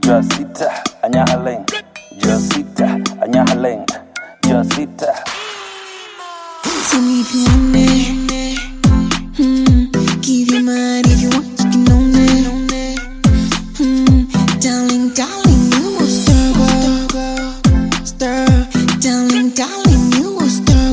Josita, Anyahaleng. Josita, Anyahaleng. Josita. Tell me if you want it. Give your mind if you want, you can own it. Darling, darling, you will stir. Darling, darling, you will stir.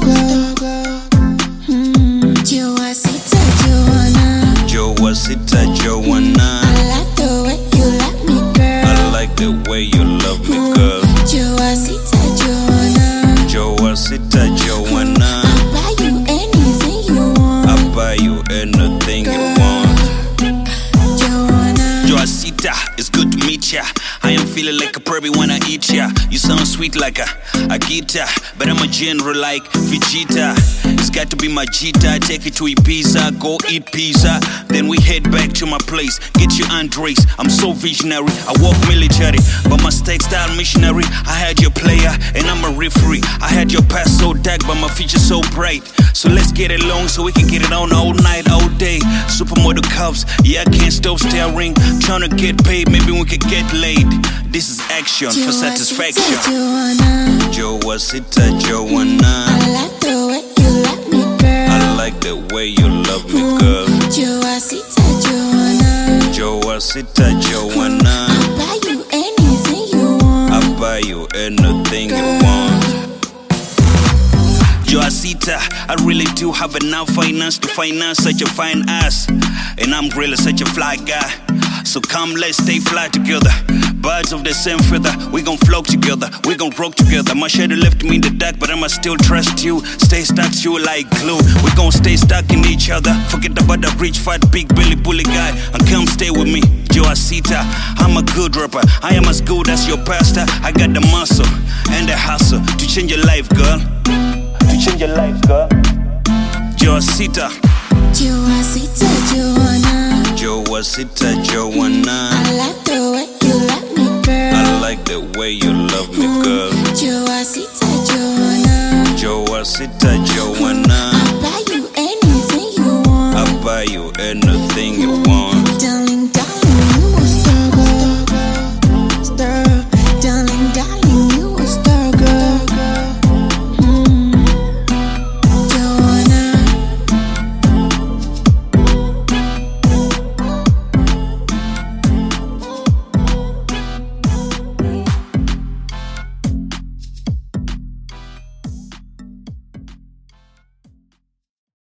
Josita, Joanna. Josita, Joanna. I like the way you like me, girl. I like the way you love me, girl. Josita, Joanna. Josita, Joanna. I'll buy you anything you want. I'll buy you anything you want. Joanna. Josita, it's good to meet ya. I am feeling like a pervy when I eat ya. You sound sweet like a guitar, but I'm a general like Vegeta. It's got to be my Jita. Take it to Ibiza, go eat pizza. Then we head back to my place. Get you Andres. I'm so visionary. I walk military, but my style missionary. I had your player, and I'm a referee. I had your past so dark, but my future so bright. So let's get it long so we can get it on all night, all day. Supermodel cuffs, yeah, I can't stop staring. Tryna get paid, maybe we could get laid. This is action for satisfaction. Josita, Joanna. I like the way you like me, girl. I like the way you love me, girl. Josita, Joanna. Josita, Joanna. I'll buy you anything you want. I'll buy you anything you want. Josita, I really do have enough finance to finance such a fine ass. And I'm really such a fly guy. So come, let's stay fly together. Birds of the same feather, we gon' flock together, we gon' rock together. My shadow left me in the dark, but I'ma still trust you. Stay stuck to you like glue, we gon' stay stuck in each other. Forget about the rich, fat, big belly bully guy, and come stay with me, Josita. I'm a good rapper, I am as good as your pastor. I got the muscle and the hustle to change your life, girl. To change your life, girl. Josita. Josita, Joanna. Josita, Joanna. I like the way you like me, girl. I like the way you love me, girl. Josita, Joanna. Josita, Joanna. I'll buy you anything you want. I'll buy you anything you want.